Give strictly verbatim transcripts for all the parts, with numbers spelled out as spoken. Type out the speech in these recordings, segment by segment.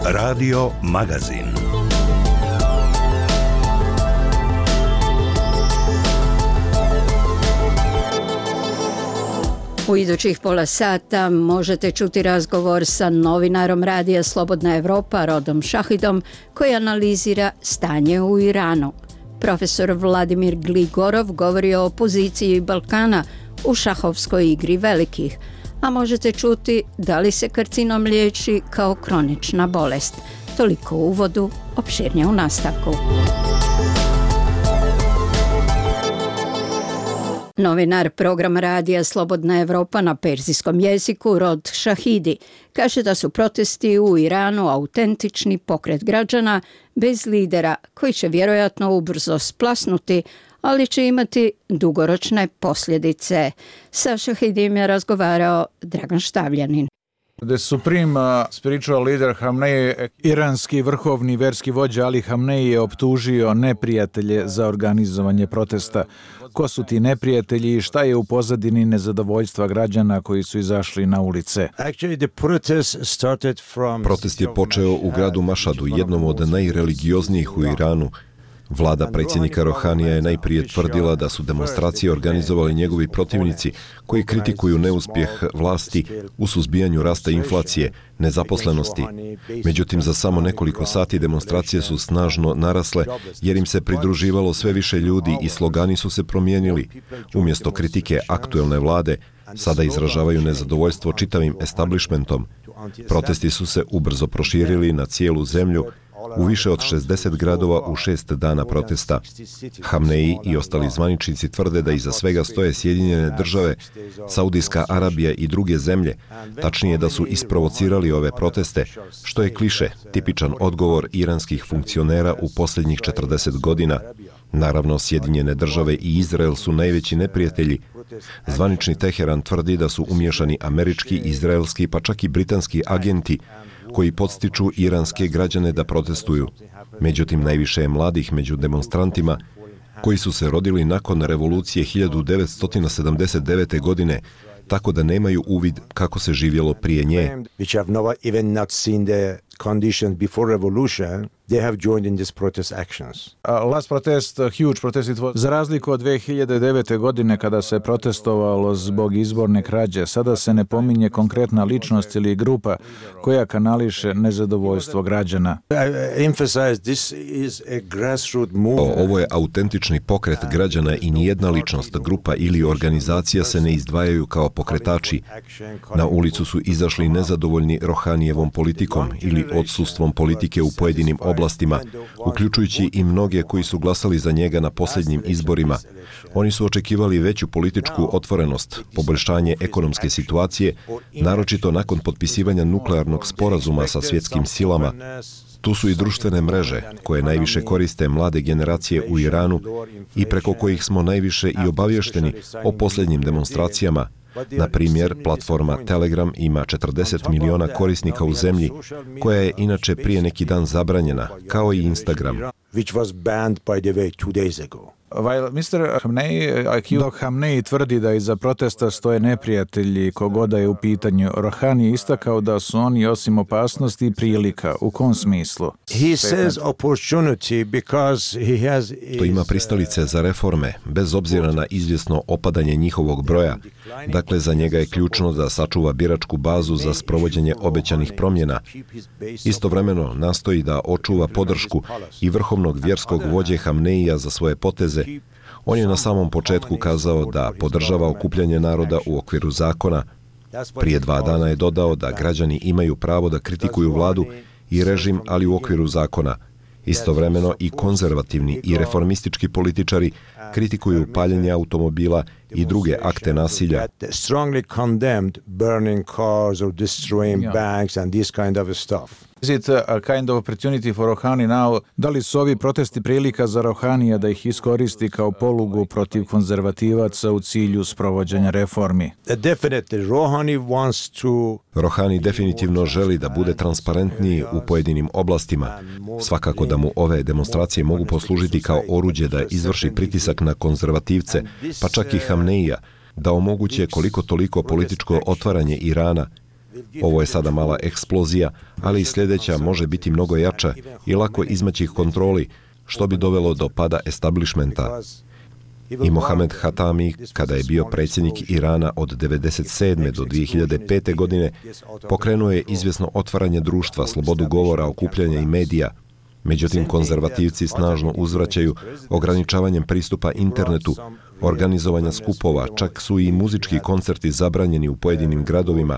Radio Magazin. U idućih pola sata možete čuti razgovor sa novinarom radija Slobodna Evropa Rodom Šahidom koji analizira stanje u Iranu. Profesor Vladimir Gligorov govori o poziciji Balkana u šahovskoj igri velikih, a možete čuti da li se karcinom liječi kao kronična bolest. Toliko u uvodu, opširnije u nastavku. Novinar programa radija Slobodna Evropa na perzijskom jeziku Rod Šahidi kaže da su protesti u Iranu autentični pokret građana bez lidera koji će vjerojatno ubrzo splasnuti, ali će imati dugoročne posljedice. Sa Šahidim je razgovarao Dragan Štavljanin. The supreme uh, spiritual leader Hamnei, iranski vrhovni verski vođa Ali Hamnei je optužio neprijatelje za organizovanje protesta. Ko su ti neprijatelji i šta je u pozadini nezadovoljstva građana koji su izašli na ulice? Protest je počeo u gradu Mašadu, jednom od najreligioznijih u Iranu. Vlada predsjednika Rohanija je najprije tvrdila da su demonstracije organizovali njegovi protivnici koji kritikuju neuspjeh vlasti u suzbijanju rasta inflacije, nezaposlenosti. Međutim, za samo nekoliko sati demonstracije su snažno narasle jer im se pridruživalo sve više ljudi i slogani su se promijenili. Umjesto kritike aktuelne vlade, sada izražavaju nezadovoljstvo čitavim establishmentom. Protesti su se ubrzo proširili na cijelu zemlju, u više od šezdeset gradova u šest dana protesta. Hamnei i ostali zvaničnici tvrde da iza svega stoje Sjedinjene države, Saudijska Arabija i druge zemlje, tačnije da su isprovocirali ove proteste, što je kliše, tipičan odgovor iranskih funkcionera u posljednjih četrdeset godina. Naravno, Sjedinjene države i Izrael su najveći neprijatelji. Zvanični Teheran tvrdi da su umiješani američki, izraelski pa čak i britanski agenti koji podstiču iranske građane da protestuju. Međutim, najviše je mladih među demonstrantima koji su se rodili nakon revolucije hiljadu devetsto sedamdeset devete. godine, tako da nemaju uvid kako se živjelo prije nje. They have joined in this protest actions. Uh, last protest, uh, huge protest, it was... Za razliku od dvije hiljade devete. godine kada se protestovalo zbog izborne krađe, sada se ne pominje konkretna ličnost ili grupa koja kanališe nezadovoljstvo građana. Ovo je autentični pokret građana i nijedna ličnost, grupa ili organizacija se ne izdvajaju kao pokretači. Na ulicu su izašli nezadovoljni Rohanijevom politikom ili odsustvom politike u pojedinim oblastima, uključujući i mnoge koji su glasali za njega na posljednjim izborima. Oni su očekivali veću političku otvorenost, poboljšanje ekonomske situacije, naročito nakon potpisivanja nuklearnog sporazuma sa svjetskim silama. Tu su i društvene mreže, koje najviše koriste mlade generacije u Iranu i preko kojih smo najviše i obavješteni o posljednjim demonstracijama. Na primjer, platforma Telegram ima četrdeset miliona korisnika u zemlji, koja je inače prije neki dan zabranjena, kao i Instagram. While mister Hamnei, dok Hamnei tvrdi da iza protesta stoje neprijatelji kogoda je u pitanju, Rohani je istakao da su oni osim opasnosti i prilika. U kom smislu? He says opportunity because he has... To ima pristalice za reforme, bez obzira na izvjesno opadanje njihovog broja. Dakle, za njega je ključno da sačuva biračku bazu za sprovođenje obećanih promjena. Istovremeno nastoji da očuva podršku i vrhovnog vjerskog vođe Hamneija za svoje poteze. On je na samom početku kazao da podržava okupljanje naroda u okviru zakona. Prije dva dana je dodao da građani imaju pravo da kritikuju vladu i režim, ali u okviru zakona. Istovremeno i konzervativni i reformistički političari kritikuju paljenje automobila i druge akte nasilja. Is it a kind of opportunity for Rouhani now? Da li su ovi protesti prilika za Rouhanija da ih iskoristi kao polugu protiv konzervativaca u cilju sprovođenja reformi? Definitely, Rouhani wants to... Rouhani definitivno želi da bude transparentniji u pojedinim oblastima. Svakako da mu ove demonstracije mogu poslužiti kao oruđe da izvrši pritisak na konzervativce, pa čak i Hamneija, da omoguće koliko toliko političko otvaranje Irana. Ovo je sada mala eksplozija, ali i sljedeća može biti mnogo jača i lako izmaći kontroli, što bi dovelo do pada establishmenta. I Mohamed Hatami, kada je bio predsjednik Irana od devedeset sedme do dvije hiljade pete. godine, pokrenuo je izvjesno otvaranje društva, slobodu govora, okupljanja i medija. Međutim, konzervativci snažno uzvraćaju ograničavanjem pristupa internetu, organizovanja skupova, čak su i muzički koncerti zabranjeni u pojedinim gradovima.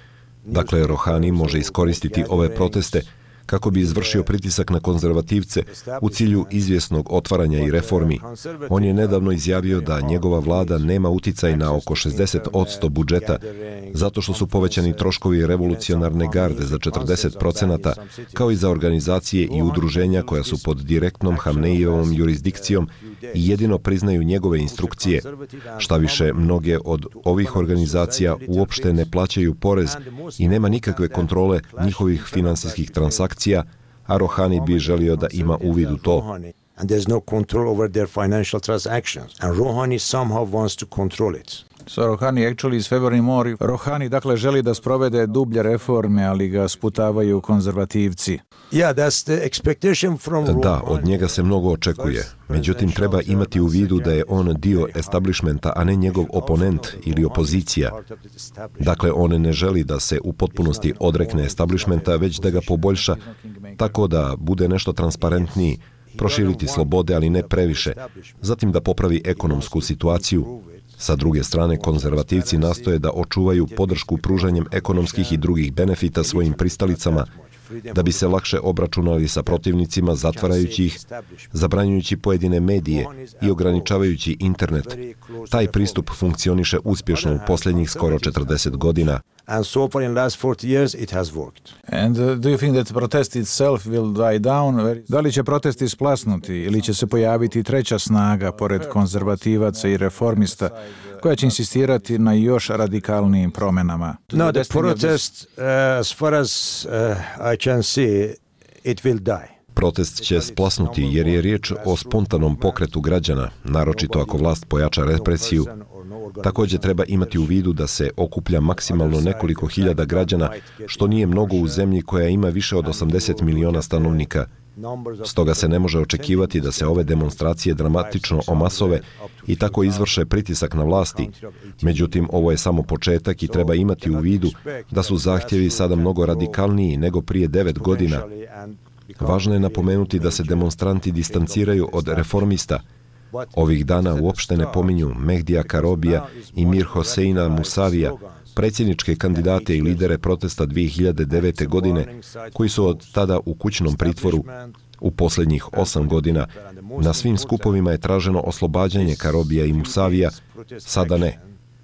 Dakle, Rohani može iskoristiti ove proteste kako bi izvršio pritisak na konzervativce u cilju izvjesnog otvaranja i reformi. On je nedavno izjavio da njegova vlada nema uticaj na oko šezdeset posto budžeta, zato što su povećani troškovi revolucionarne garde za četrdeset procenata, kao i za organizacije i udruženja koja su pod direktnom Hamneijevom jurisdikcijom i jedino priznaju njegove instrukcije. Šta više, mnoge od ovih organizacija uopšte ne plaćaju porez i nema nikakve kontrole njihovih finansijskih transakcija, a Rohani bi želio da ima uvid u to. And there's no control over their financial transactions. And Rouhani somehow wants to control it. So Rohani actually is favoring more. Rohani dakle želi da sprovede dublje reforme, ali ga sputavaju konzervativci. Yeah, that's the expectation from Rouhani. Da, od njega se mnogo očekuje. Međutim, treba imati u vidu da je on dio establishmenta, a ne njegov oponent ili opozicija. Dakle, on ne želi da se u potpunosti odrekne establishmenta, već da ga poboljša tako da bude nešto transparentniji, proširiti slobode, ali ne previše, zatim da popravi ekonomsku situaciju. Sa druge strane, konzervativci nastoje da očuvaju podršku pružanjem ekonomskih i drugih benefita svojim pristalicama, da bi se lakše obračunali sa protivnicima, zatvarajući ih, zabranjujući pojedine medije i ograničavajući internet. Taj pristup funkcioniše uspješno u posljednjih skoro četrdeset godina. And so far in last forty years it has worked. And uh, do you think that protest itself will die down? Da li će protesti splasnuti ili će se pojaviti treća snaga pored konzervativaca i reformista koja će insistirati na još radikalnijim promjenama? No, the protest, uh, as far as uh, I can see, it will die. Protest će splasnuti jer je riječ o spontanom pokretu građana, naročito ako vlast pojača represiju. Također treba imati u vidu da se okuplja maksimalno nekoliko hiljada građana, što nije mnogo u zemlji koja ima više od osamdeset miliona stanovnika. Stoga se ne može očekivati da se ove demonstracije dramatično omasove i tako izvrše pritisak na vlasti. Međutim, ovo je samo početak i treba imati u vidu da su zahtjevi sada mnogo radikalniji nego prije devet godina. Važno je napomenuti da se demonstranti distanciraju od reformista. Ovih dana uopšte ne pominju Mehdija Karobija i Mir Hoseina Musavija, predsjedničke kandidate i lidere protesta dvije hiljade devete. godine, koji su od tada u kućnom pritvoru. U posljednjih osam godina na svim skupovima je traženo oslobađanje Karobija i Musavija, sada ne.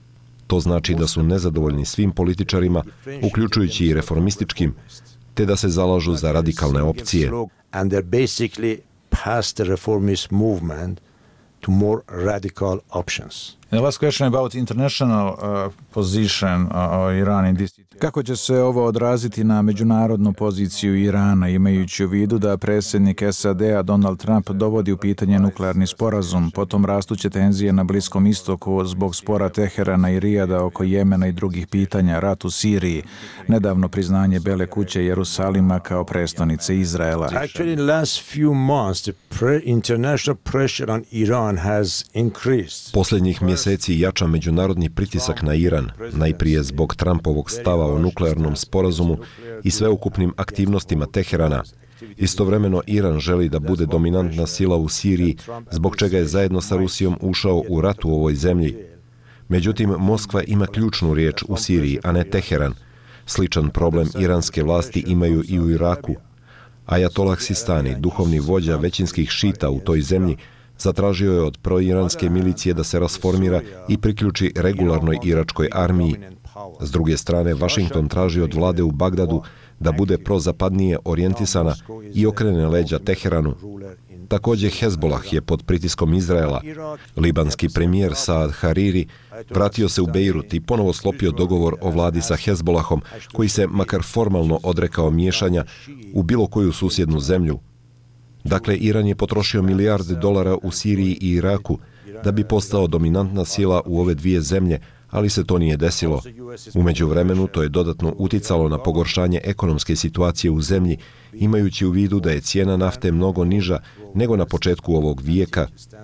To znači da su nezadovoljni svim političarima, uključujući i reformističkim, te da se zalažu za radikalne opcije. And they're basically past the reformist movement to more radical options. The last question about international uh, position of Iran in this. Kako će se ovo odraziti na međunarodnu poziciju Irana, imajući u vidu da predsjednik S A D-a Donald Trump dovodi u pitanje nuklearni sporazum, potom rastuće tenzije na Bliskom istoku zbog spora Teherana i Rijada oko Jemena i drugih pitanja, rat u Siriji, nedavno priznanje Bele kuće Jerusalima kao prestonice Izraela. Actually, in the last few months, the pre- international pressure on Iran has increased. Posljednjih mjeseci jača međunarodni pritisak na Iran, najprije zbog Trumpovog stava o nuklearnom sporazumu i sveukupnim aktivnostima Teherana. Istovremeno, Iran želi da bude dominantna sila u Siriji, zbog čega je zajedno sa Rusijom ušao u rat u ovoj zemlji. Međutim, Moskva ima ključnu riječ u Siriji, a ne Teheran. Sličan problem iranske vlasti imaju i u Iraku. Ajatolah Sistani, duhovni vođa većinskih šita u toj zemlji, zatražio je od proiranske milicije da se rasformira i priključi regularnoj iračkoj armiji. S druge strane, Washington traži od vlade u Bagdadu da bude prozapadnije orijentisana i okrene leđa Teheranu. Također, Hezbollah je pod pritiskom Izraela. Libanski premijer Saad Hariri vratio se u Bejrut i ponovo sklopio dogovor o vladi sa Hezbollahom, koji se makar formalno odrekao miješanja u bilo koju susjednu zemlju. Dakle, Iran je potrošio milijarde dolara u Siriji i Iraku da bi postao dominantna sila u ove dvije zemlje, ali se to nije desilo. U međuvremenu to je dodatno uticalo na pogoršanje ekonomske situacije u zemlji, imajući u vidu da je cijena nafte mnogo niža nego na početku ovog vijeka.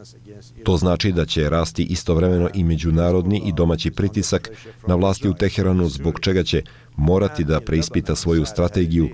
To znači da će rasti istovremeno i međunarodni i domaći pritisak na vlasti u Teheranu, zbog čega će morati da preispita svoju strategiju.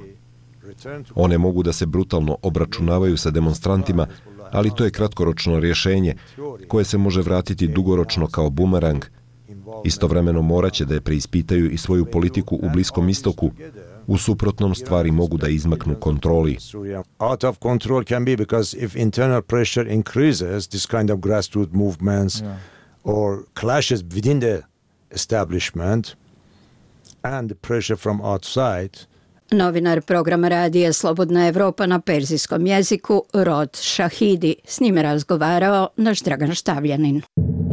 One mogu da se brutalno obračunavaju sa demonstrantima, ali to je kratkoročno rješenje koje se može vratiti dugoročno kao bumerang. Istovremeno moraće da je preispitaju i svoju politiku u Bliskom istoku. U suprotnom stvari mogu da izmaknu kontroli. Out of control can be because if internal pressure increases, this kind of grassroots movements or clashes within the establishment and the pressure from outside. Novinar programa radija Slobodna Evropa na perzijskom jeziku Rod Šahidi. S njime razgovarao naš Dragan Štavljanin.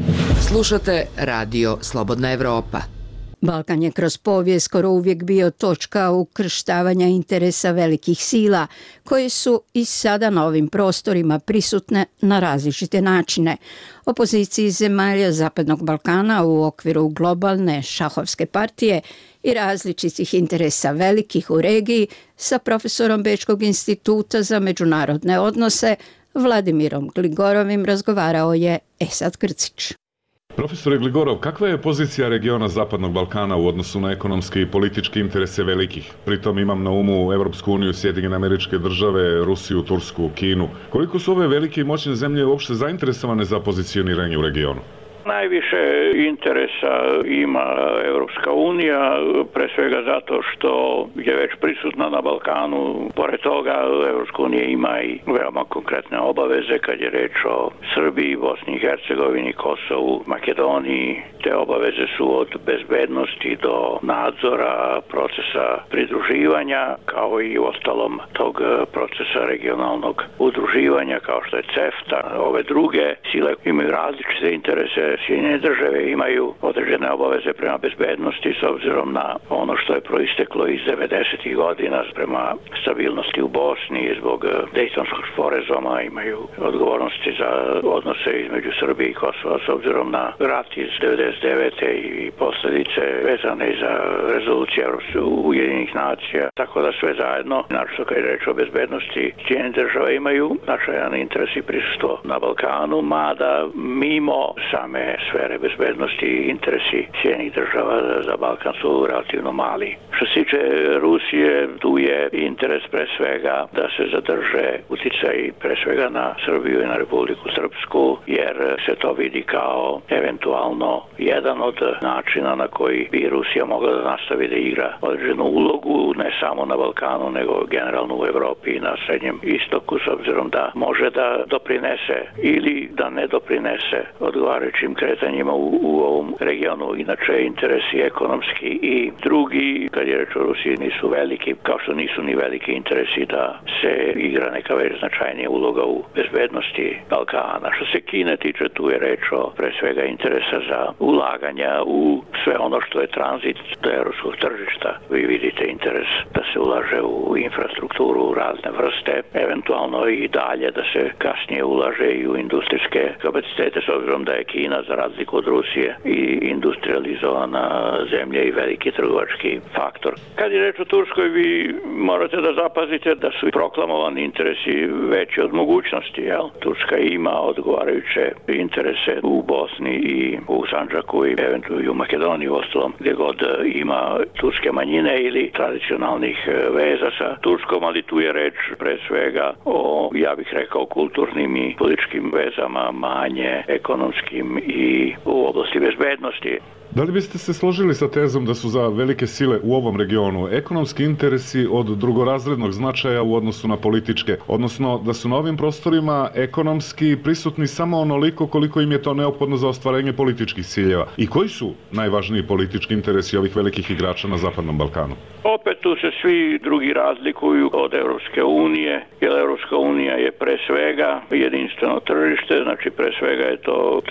Slušate radio Slobodna Evropa. Balkan je kroz povijest skoro uvijek bio točka ukrštavanja interesa velikih sila, koje su i sada na ovim prostorima prisutne na različite načine. Opoziciji zemalja Zapadnog Balkana u okviru globalne šahovske partije i različitih interesa velikih u regiji sa profesorom Bečkog instituta za međunarodne odnose Vladimirom Gligorovim razgovarao je Esad Krcić. Profesore Gligorov, kakva je pozicija regiona Zapadnog Balkana u odnosu na ekonomske i političke interese velikih? Pritom imam na umu Evropsku uniju, Sjedinjene Američke Države, Rusiju, Tursku, Kinu. Koliko su ove velike i moćne zemlje uopšte zainteresovane za pozicioniranje u regionu? Najviše interesa ima Evropska unija, pre svega zato što je već prisutna na Balkanu. Pored toga, Evropska unija ima i veoma konkretne obaveze kad je reč o Srbiji, Bosni i Hercegovini, Kosovu, Makedoniji. Te obaveze su od bezbednosti do nadzora procesa pridruživanja, kao i u ostalom tog procesa regionalnog udruživanja, kao što je CEFTA. Ove druge sile imaju različite interese. Sjedinjene države imaju određene obaveze prema bezbednosti s obzirom na ono što je proisteklo iz devedesetih godina prema stabilnosti u Bosni i zbog Dejtonskog sporazuma, imaju odgovornosti za odnose između Srbije i Kosova s obzirom na rat iz devedeset devete i posljedice vezane za rezolucije Ujedinjenih nacija. Tako da sve zajedno, naročito kad je reč o bezbednosti, Sjedinjene države imaju značajan interes i prisustvo na Balkanu, mada mimo same sfere bezbednosti i interesi Sjedinjenih država za Balkan su relativno mali. Što se tiče Rusije, tu je interes pre svega da se zadrže uticaj pre svega na Srbiju i na Republiku Srpsku, jer se to vidi kao eventualno jedan od načina na koji bi Rusija mogla da nastavi da igra određenu ulogu, ne samo na Balkanu, nego generalno u Evropi i na Srednjem istoku, s obzirom da može da doprinese ili da ne doprinese odgovarajućim kretanjima u, u ovom regionu. Inače, interesi ekonomski i drugi, kad je reč o Rusiji, nisu veliki, kao što nisu ni veliki interesi da se igra neka već značajnija uloga u bezbednosti Balkana. Što se Kine tiče, tu je reč o pre svega interesa za ulaganja u sve ono što je tranzit do evropskog tržišta. Vi vidite interes da se ulaže u infrastrukturu u razne vrste, eventualno i dalje da se kasnije ulaže i u industrijske kapacitete, s obzirom da je Kina, za razliku od Rusije, i industrializovana zemlja i veliki trgovački faktor. Kad je reč o Turskoj, vi morate da zapazite da su proklamovani interesi veći od mogućnosti. Jel? Turska ima odgovarajuće interese u Bosni i u Sandžaku i eventualno i u Makedoniji, u ostalom, gdje god ima turske manjine ili tradicionalnih veza sa Turskom, ali tu je reč pre svega o, ja bih rekao, kulturnim i političkim vezama, manje ekonomskim i u oblasti bezbednosti. Da li biste se složili sa tezom da su za velike sile u ovom regionu ekonomski interesi od drugorazrednog značaja u odnosu na političke, odnosno da su na ovim prostorima ekonomski prisutni samo onoliko koliko im je to neophodno za ostvarenje političkih ciljeva? I koji su najvažniji politički interesi ovih velikih igrača na Zapadnom Balkanu? Opet tu se svi drugi razlikuju od Evropske unije, jer Evropska unija je pre svega jedinstveno tržište, znači pre svega je to trgovačka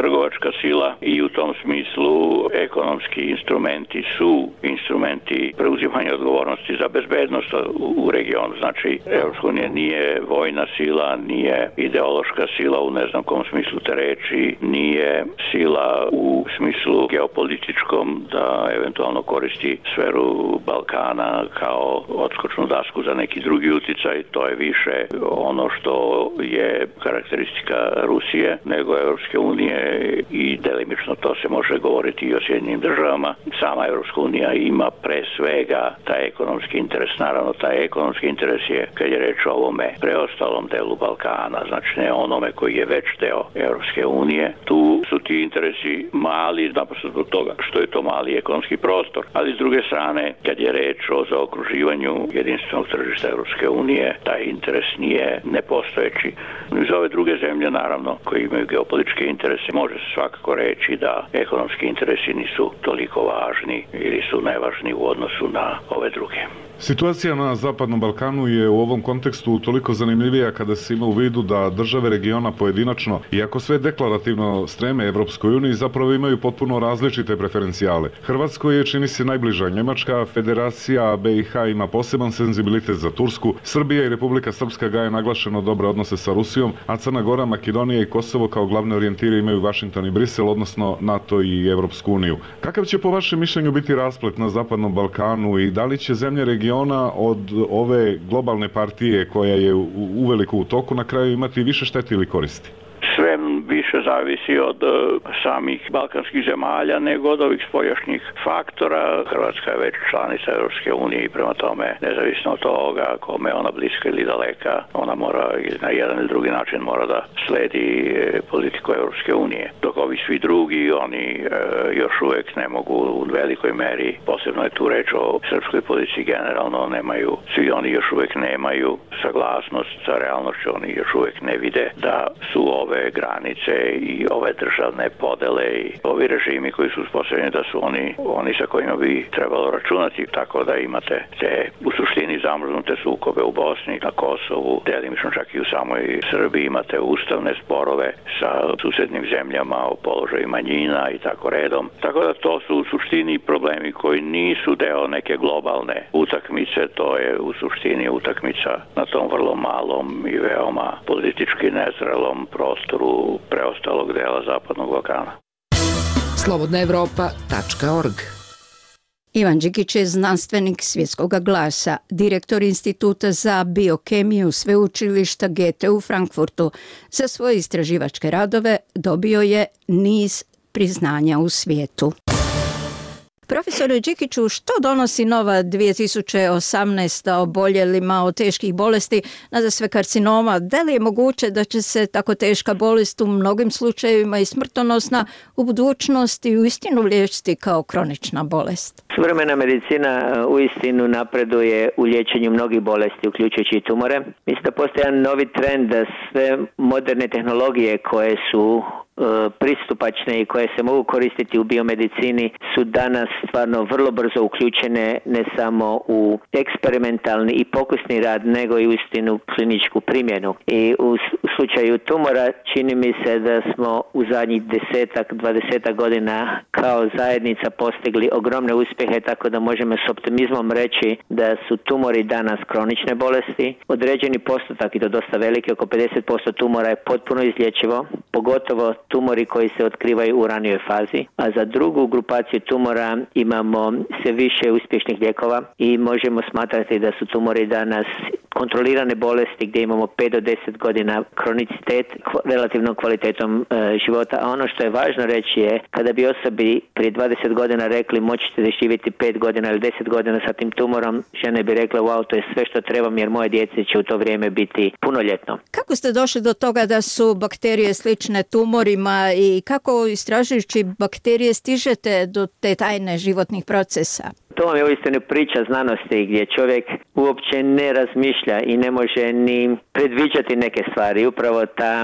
ideološka sila i u tom smislu ekonomski instrumenti su instrumenti preuzimanja odgovornosti za bezbednost u regionu. Znači, Evropska unija nije vojna sila, nije ideološka sila u ne znam kom smislu te reči, nije sila u smislu geopolitičkom da eventualno koristi sferu Balkana kao odskočnu dasku za neki drugi uticaj. To je više ono što je karakteristika Rusije nego Evropske unije i delimično to se može govoriti i o Sjedinjenim državama. Sama Evropska unija ima pre svega taj ekonomski interes. Naravno, taj ekonomski interes je, kad je reč o ovome preostalom delu Balkana, znači ne onome koji je već deo Evropske unije. Tu su ti interesi mali, naprosto zbog toga što je to mali ekonomski prostor. Ali s druge strane, kad je reč o zaokruživanju jedinstvenog tržišta Evropske unije, taj interes nije nepostojeći. Za ove druge zemlje, naravno, koji imaju geopolitičke interese, može se svakako reći da ekonomski interesi nisu toliko važni ili su nevažni u odnosu na ove druge. Situacija na Zapadnom Balkanu je u ovom kontekstu toliko zanimljivija kada se ima u vidu da države regiona pojedinačno, iako sve deklarativno streme Evropskoj uniji, zapravo imaju potpuno različite preferencijale. Hrvatskoj je, čini se, najbliža Njemačka, Federacija B i H ima poseban senzibilitet za Tursku, Srbija i Republika Srpska gaje naglašeno dobre odnose sa Rusijom, a Crna Gora, Makedonija i Kosovo kao glavne orijentire imaju Vašington i Brisel, odnosno NATO i Evropsku uniju. Kakav će po vašem mišljenju biti rasplet na Zapadnom Balkanu i da li će zemlje regiona od ove globalne partije koja je uveliko u toku na kraju imati više štete ili koristi? Sve više zavisi od samih balkanskih zemalja nego od ovih spoljašnjih faktora. Hrvatska je već članica Evropske unije i prema tome, nezavisno od toga kome je ona bliska ili daleka, ona mora na jedan ili drugi način mora da sledi politiku Evropske unije. Dok ovi svi drugi, oni e, još uvijek ne mogu u velikoj meri, posebno je tu reč o srpskoj policiji generalno, nemaju, svi oni još uvijek nemaju saglasnost sa realnošću, oni još uvijek ne vide da su ove granice i ove državne podele i ovi režimi koji su uspostavljeni da su oni, oni sa kojima bi trebalo računati, tako da imate te u suštini zamrznute sukobe u Bosni, na Kosovu, delimično čak i u samoj Srbiji, imate ustavne sporove sa susednim zemljama o položaju manjina i tako redom. Tako da to su u suštini problemi koji nisu deo neke globalne utakmice, to je u suštini utakmica na tom vrlo malom i veoma politički nezrelom prostoru preostalog dela Zapadnog Balkana. slobodna evropa tačka org. Ivan Đikić je znanstvenik Svjetskog glasa, direktor Instituta za biokemiju Sveučilišta Goethe u Frankfurtu. Za svoje istraživačke radove dobio je niz priznanja u svijetu. Profesore Đikiću, što donosi nova dvije tisuće osamnaesta oboljelima od teških bolesti, nadasve karcinoma? Da li je moguće da će se tako teška bolest u mnogim slučajevima i smrtonosna u budućnosti uistinu liječiti kao kronična bolest? Suvremena medicina uistinu napreduje u liječenju mnogih bolesti, uključujući i tumore. Mislim da postoji jedan novi trend da sve moderne tehnologije koje su pristupačne i koje se mogu koristiti u biomedicini su danas stvarno vrlo brzo uključene ne samo u eksperimentalni i pokusni rad, nego i uistinu kliničku primjenu. I u slučaju tumora čini mi se da smo u zadnjih desetak, dvadesetak godina kao zajednica postigli ogromne uspjehe, tako da možemo s optimizmom reći da su tumori danas kronične bolesti. Određeni postotak, i to dosta veliki, oko pedeset posto tumora je potpuno izlječivo, pogotovo tumori koji se otkrivaju u ranijoj fazi, a za drugu grupaciju tumora imamo sve više uspješnih lijekova i možemo smatrati da su tumori danas kontrolirane bolesti gdje imamo pet do deset godina kronicitet relativnom kvalitetom e, života. A ono što je važno reći je, kada bi osobi prije dvadeset godina rekli moćete da živjeti pet godina ili deset godina sa tim tumorom, žene bi rekla wow, to je sve što trebam jer moje djece će u to vrijeme biti punoljetno. Kako ste došli do toga da su bakterije slične tumorima i kako istražujući bakterije stižete do te tajne životnih procesa? To vam je uistinu priča znanosti gdje čovjek uopće ne razmišlja i ne može ni predviđati neke stvari. Upravo ta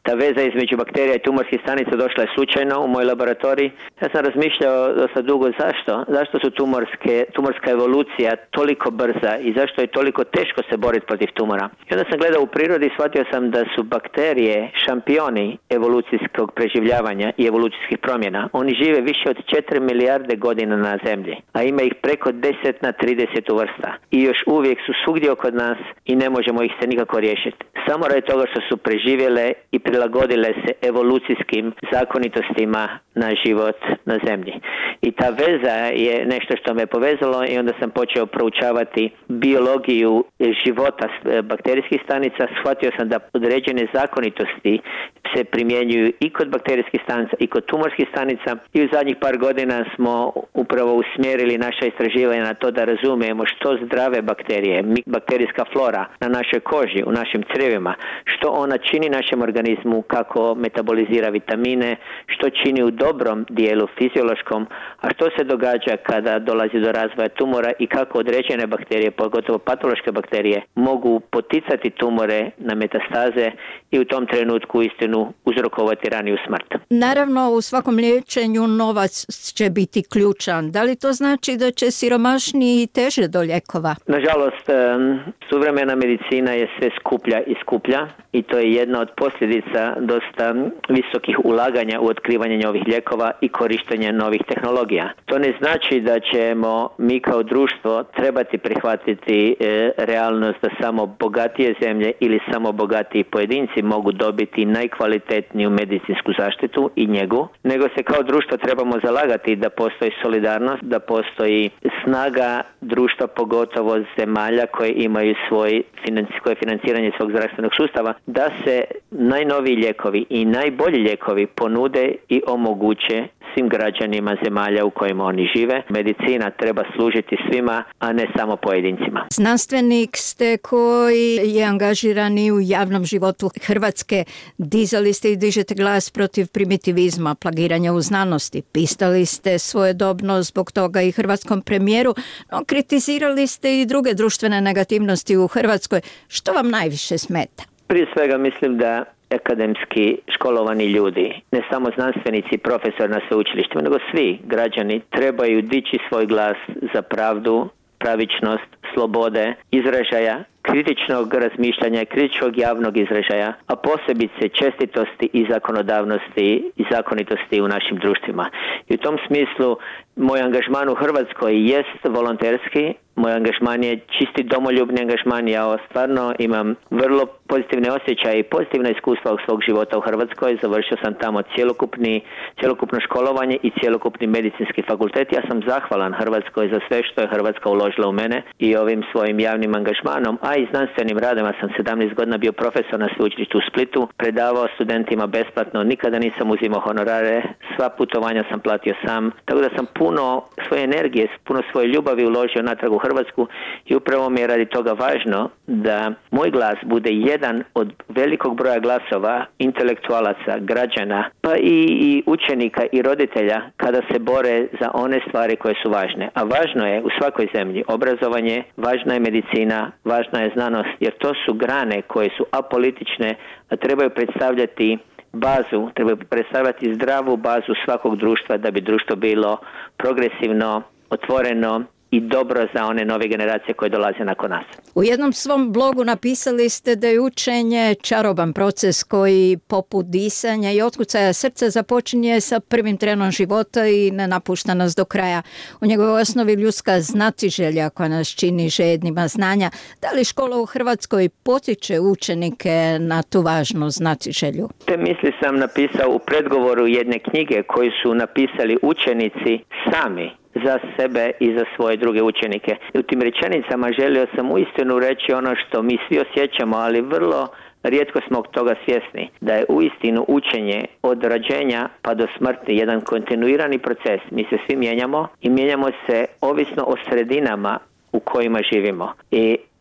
Ta veza između bakterija i tumorskih stanica došla je slučajno u moj laboratorij. Ja sam razmišljao dosta dugo zašto. Zašto su tumorske, tumorska evolucija toliko brza i zašto je toliko teško se boriti protiv tumora. I onda sam gledao u prirodi i shvatio sam da su bakterije šampioni evolucijskog preživljavanja i evolucijskih promjena. Oni žive više od četiri milijarde godina na zemlji, a ima ih preko deset na trideset vrsta. I još uvijek su svugdje oko nas i ne možemo ih se nikako riješiti. Samo radi toga što su preživjele i prilagodile se evolucijskim zakonitostima na život na zemlji. I ta veza je nešto što me povezalo i onda sam počeo proučavati biologiju života bakterijskih stanica. Shvatio sam da određene zakonitosti se primjenjuju i kod bakterijskih stanica i kod tumorskih stanica i u zadnjih par godina smo upravo usmjerili naša istraživanja na to da razumijemo što zdrave bakterije, bakterijska flora na našoj koži, u našim crijevima, što ona čini našem organizmu, kako metabolizira vitamine, što čini u dobrom dijelu fiziološkom, a što se događa kada dolazi do razvoja tumora i kako određene bakterije, pogotovo patološke bakterije, mogu poticati tumore na metastaze i u tom trenutku istinu uzrokovati raniju smrt. Naravno, u svakom liječenju novac će biti ključan. Da li to znači da će siromašniji teže do lijekova? Nažalost, suvremena medicina je sve skuplja i skuplja i to je jedna od posljedica dosta visokih ulaganja u otkrivanje novih lijekova i korištenje novih tehnologija. To ne znači da ćemo mi kao društvo trebati prihvatiti e, realnost da samo bogatije zemlje ili samo bogatiji pojedinci mogu dobiti najkvalitetniju medicinsku zaštitu i njegu, nego se kao društvo trebamo zalagati da postoji solidarnost, da postoji snaga društva, pogotovo zemalja koje imaju svoj koje financiranje svog zdravstvenog sustava, da se najnoviji lijekovi i najbolji lijekovi ponude i omoguće svim građanima zemalja u kojima oni žive. Medicina treba služiti svima, a ne samo pojedincima. Znanstvenik ste koji je angažirani u javnom životu Hrvatske. Dizali ste i dižete glas protiv primitivizma, plagiranja u znanosti. Pisali ste svojedobno zbog toga i hrvatskom premijeru, no kritizirali ste i druge društvene negativnosti u Hrvatskoj. Što vam najviše smeta? Prije svega mislim da akademski školovani ljudi, ne samo znanstvenici i profesori na sveučilištima, nego svi građani trebaju dići svoj glas za pravdu, pravičnost, slobode, izražaja, kritičnog razmišljanja, kritičnog javnog izražaja, a posebice čestitosti i zakonodavnosti i zakonitosti u našim društvima. I u tom smislu moj angažman u Hrvatskoj jest volonterski, moj angažman je čisti domoljubni angažman, ja stvarno imam vrlo pozitivne osjećaje i pozitivna iskustva u svog života u Hrvatskoj, završio sam tamo cjelokupni, cjelokupno školovanje i cjelokupni medicinski fakultet. Ja sam zahvalan Hrvatskoj za sve što je Hrvatska uložila u mene i ovim svojim javnim angažmanom, a i znanstvenim radima. Sam sedamnaest godina bio profesor na sveučilištu u Splitu, predavao studentima besplatno, nikada nisam uzimao honorare, sva putovanja sam platio sam, tako da sam puno svoje energije, puno svoje ljubavi uložio natrag u Hrvatsku i upravo mi je radi toga važno da moj glas bude jedan od velikog broja glasova intelektualaca, građana, pa i, i učenika i roditelja kada se bore za one stvari koje su važne. A važno je u svakoj zemlji obrazovanje, važna je medicina, važna je znanost, jer to su grane koje su apolitične, a trebaju predstavljati bazu, trebaju predstavljati zdravu bazu svakog društva da bi društvo bilo progresivno, otvoreno i dobro za one nove generacije koje dolaze nakon nas. U jednom svom blogu napisali ste da je učenje čaroban proces koji poput disanja i otkucaja srca započinje sa prvim trenom života i ne napušta nas do kraja. U njegovoj osnovi ljudska znatiželja koja nas čini žednima znanja. Da li škola u Hrvatskoj potiče učenike na tu važnu znatiželju? Te misli sam napisao u predgovoru jedne knjige koju su napisali učenici sami za sebe i za svoje druge učenike. U tim rečenicama želio sam uistinu reći ono što mi svi osjećamo, ali vrlo rijetko smo toga svjesni, da je uistinu učenje od rođenja pa do smrti jedan kontinuirani proces. Mi se svi mijenjamo i mijenjamo se ovisno o sredinama u kojima živimo. I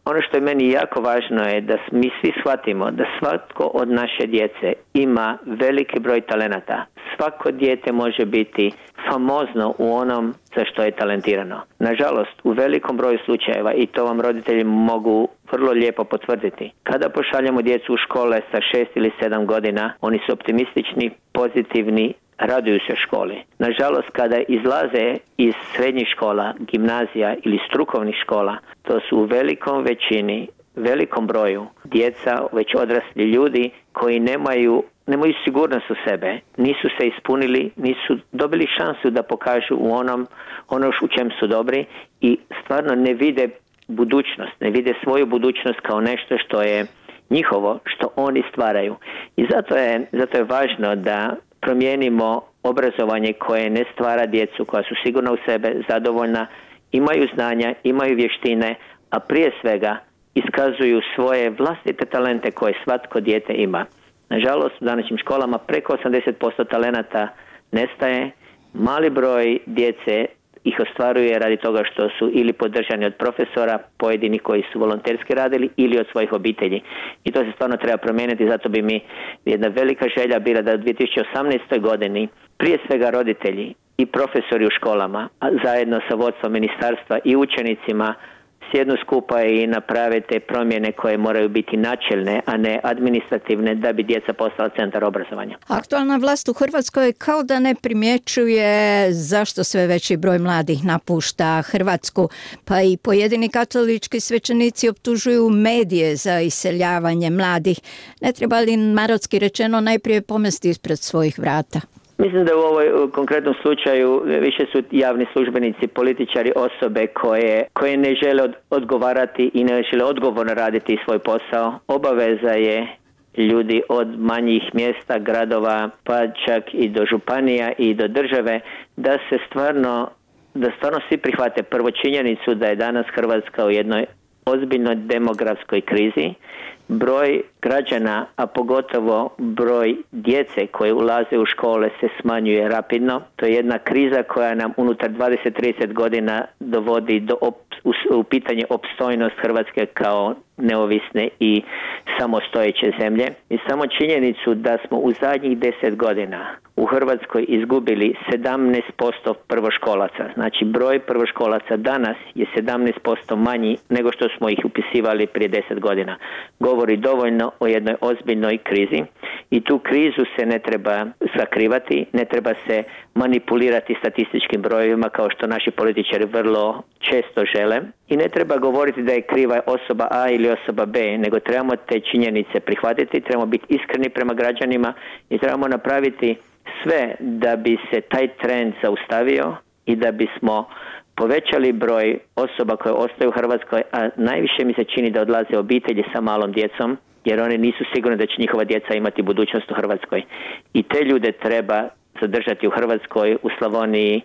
Ono što je meni jako važno je da mi svi shvatimo da svatko od naše djece ima veliki broj talenata. Svako dijete može biti famozno u onom za što je talentirano. Nažalost, u velikom broju slučajeva, i to vam roditelji mogu vrlo lijepo potvrditi, kada pošaljemo djecu u škole sa šest ili sedam godina, oni su optimistični, pozitivni, raduju se školi. Nažalost, kada izlaze iz srednjih škola, gimnazija ili strukovnih škola, to su u velikom većini, velikom broju djeca, već odrasli ljudi koji nemaju, nemaju sigurnost u sebe, nisu se ispunili, nisu dobili šansu da pokažu u onom, ono u čem su dobri i stvarno ne vide budućnost, ne vide svoju budućnost kao nešto što je njihovo, što oni stvaraju. I zato je, zato je važno da promijenimo obrazovanje koje ne stvara djecu koja su sigurna u sebe, zadovoljna, imaju znanja, imaju vještine, a prije svega iskazuju svoje vlastite talente koje svatko dijete ima. Nažalost, u današnjim školama preko osamdeset posto talenata nestaje, mali broj djece ih ostvaruje radi toga što su ili podržani od profesora, pojedini koji su volonterski radili, ili od svojih obitelji. I to se stvarno treba promijeniti, zato bi mi jedna velika želja bila da u dvije tisuće osamnaestoj godini prije svega roditelji i profesori u školama, a zajedno sa vodstvom ministarstva i učenicima sjednu skupa i naprave te promjene koje moraju biti načelne, a ne administrativne, da bi djeca postala centar obrazovanja. Aktualna vlast u Hrvatskoj kao da ne primjećuje zašto sve veći broj mladih napušta Hrvatsku, pa i pojedini katolički svećenici optužuju medije za iseljavanje mladih. Ne treba li, narodski rečeno, najprije pomesti ispred svojih vrata? Mislim da u ovoj konkretnom slučaju više su javni službenici, političari, osobe koje, koje ne žele od, odgovarati i ne žele odgovorno raditi svoj posao. Obaveza je ljudi od manjih mjesta, gradova, pa čak i do županija i do države, da se stvarno, da stvarno svi prihvate prvo činjenicu da je danas Hrvatska u jednoj ozbiljnoj demografskoj krizi. Broj građana, a pogotovo broj djece koje ulaze u škole se smanjuje rapidno. To je jedna kriza koja nam unutar dvadeset do trideset godina dovodi do op, u, u pitanje opstojnost Hrvatske kao neovisne i samostojeće zemlje. I samo činjenicu da smo u zadnjih deset godina u Hrvatskoj izgubili sedamnaest posto prvoškolaca. Znači broj prvoškolaca danas je sedamnaest posto manji nego što smo ih upisivali prije deset godina. Govori dovoljno o jednoj ozbiljnoj krizi i tu krizu se ne treba sakrivati, ne treba se manipulirati statističkim brojevima kao što naši političari vrlo često žele i ne treba govoriti da je kriva osoba A ili osoba B, nego trebamo te činjenice prihvatiti, trebamo biti iskreni prema građanima i trebamo napraviti sve da bi se taj trend zaustavio i da bismo povećali broj osoba koje ostaju u Hrvatskoj, a najviše mi se čini da odlaze obitelji sa malom djecom, jer oni nisu sigurni da će njihova djeca imati budućnost u Hrvatskoj. I te ljude treba zadržati u Hrvatskoj, u Slavoniji,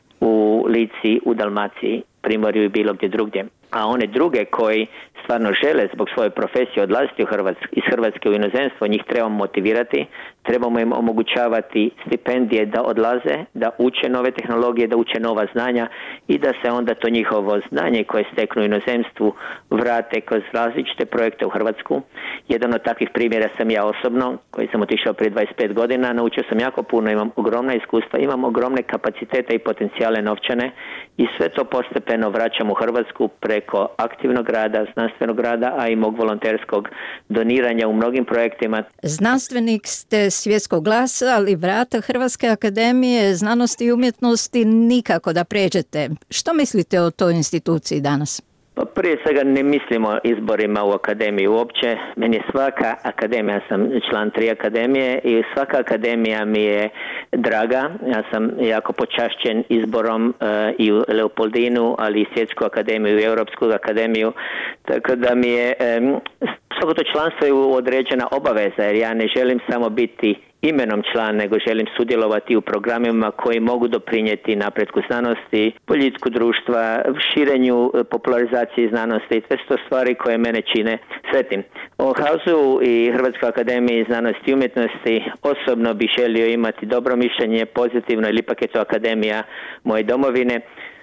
u Lici, u Dalmaciji, Primorju i bilo gdje drugdje. A one druge koji stvarno žele zbog svoje profesije odlaziti u Hrvatsku, iz Hrvatske u inozemstvo, njih trebamo motivirati, trebamo im omogućavati stipendije da odlaze, da uče nove tehnologije, da uče nova znanja i da se onda to njihovo znanje koje steknu u inozemstvu vrate kroz različite projekte u Hrvatsku. Jedan od takvih primjera sam ja osobno, koji sam otišao prije dvadeset pet godina, naučio sam jako puno, imam ogromna iskustva, imam ogromne kapacitete i potencijale novčane i sve to postepeno vraćam u Hrvatsku preko aktivnog rada, znanstvenog rada, a i mog volonterskog doniranja u mnogim projektima. Znanstvenik ste svjetskog glasa, ali vrata Hrvatske akademije znanosti i umjetnosti nikako da pređete. Što mislite o toj instituciji danas? Pa prije svega ne mislimo izborima u akademiji uopće. Meni je svaka akademija, ja sam član tri akademije i svaka akademija mi je draga. Ja sam jako počašćen izborom uh, i u Leopoldinu, ali i Svjetsku akademiju i Europsku akademiju. Tako da mi je um, svako to članstvo je određena obaveza, jer ja ne želim samo biti imenom član, nego želim sudjelovati u programima koji mogu doprinijeti napretku znanosti, boljitku društva, širenju popularizaciji znanosti i sve sto stvari koje mene čine sretnim. O Hausu i Hrvatskoj akademiji znanosti i umjetnosti osobno bih želio imati dobro mišljenje, pozitivno, ili ipak je to akademija moje domovine.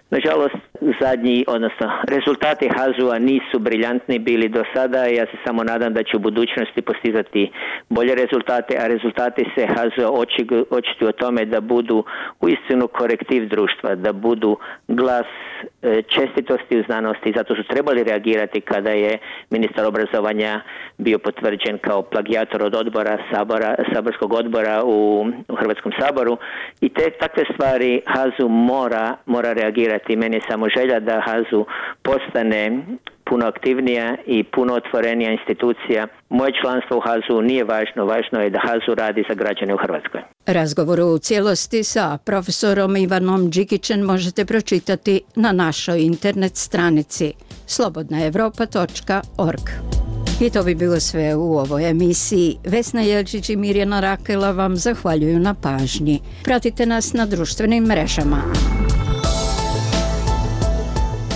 Nažalost, zadnji, odnosno rezultati HAZU-a nisu briljantni bili do sada. Ja se samo nadam da će u budućnosti postizati bolje rezultate, a rezultati se HAZU-a očituju o tome da budu uistinu korektiv društva, da budu glas čestitosti u znanosti. Zato su trebali reagirati kada je ministar obrazovanja bio potvrđen kao plagijator od odbora Sabora, saborskog odbora u, u Hrvatskom saboru. I te takve stvari HAZU mora, mora reagirati. Meni je samo želja da HAZU postane puno aktivnija i puno otvorenija institucija. Moje članstvo u HAZU nije važno, važno je da HAZU radi za građane u Hrvatskoj. Razgovor u cijelosti sa profesorom Ivanom Đikićem možete pročitati na našoj internet stranici slobodna evropa točka org. I to bi bilo sve u ovoj emisiji. Vesna Jelčić i Mirjana Rakela vam zahvaljuju na pažnji. Pratite nas na društvenim mrežama.